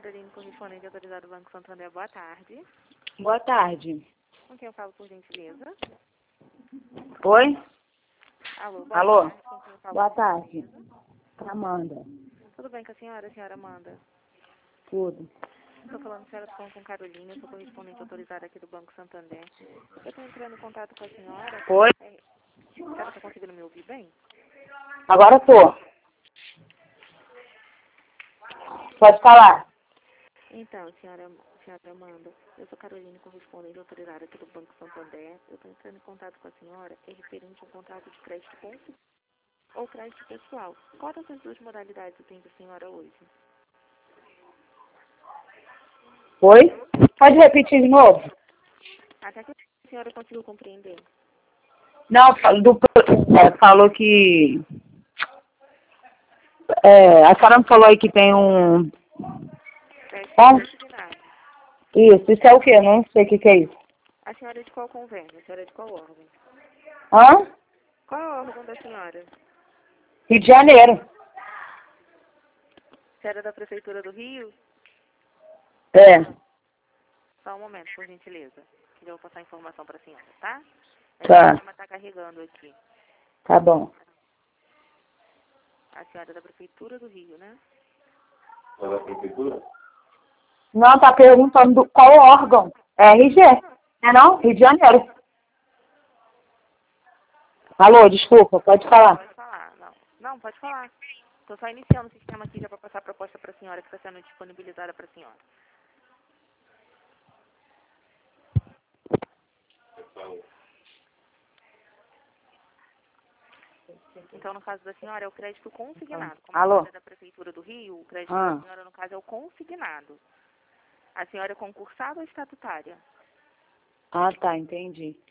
Caroline, correspondente autorizado do Banco Santander. Boa tarde. Boa tarde. Com quem eu falo, por gentileza? Oi? Alô, Alô? tarde. Com quem eu falo, Boa por tarde. gentileza? Amanda. Tudo bem com a senhora Amanda? Tudo. Estou falando, senhora, com Caroline, eu sou correspondente autorizada aqui do Banco Santander. Eu estou entrando em contato com a senhora. Oi? A senhora está conseguindo me ouvir bem? Agora tô. Pode falar. Então, senhora Amanda, eu sou Caroline, correspondente autorizada aqui do Banco Santander. Eu estou entrando em contato com a senhora referente a um contrato de crédito consignado ou crédito pessoal. Qual dessas duas modalidades tem a senhora hoje? Oi? Pode repetir de novo? Até que a senhora conseguiu compreender. Não, falou que... a senhora me falou aí que tem um... Crédito Bom, consignado. isso é o quê? Não sei o que é isso. A senhora é de qual convênio? A senhora é de qual órgão? Hã? Qual é o órgão da senhora? Rio de Janeiro. A senhora é da Prefeitura do Rio? É. Só um momento, por gentileza. Que eu vou passar a informação para a senhora, tá? Tá. O sistema está carregando aqui. Tá bom. A senhora é da Prefeitura do Rio, né? É da prefeitura? Não, tá perguntando qual órgão. É RG. É não? Rio de Janeiro. Alô, desculpa, pode falar. Pode falar. Não, pode falar. Estou só iniciando o sistema aqui já para passar a proposta para a senhora que está sendo disponibilizada para a senhora. Então, no caso da senhora, é o crédito consignado. Como a Alô? senhora é da Prefeitura do Rio, o crédito da senhora, no caso, é o consignado. A senhora é concursada ou estatutária? Ah, tá, entendi.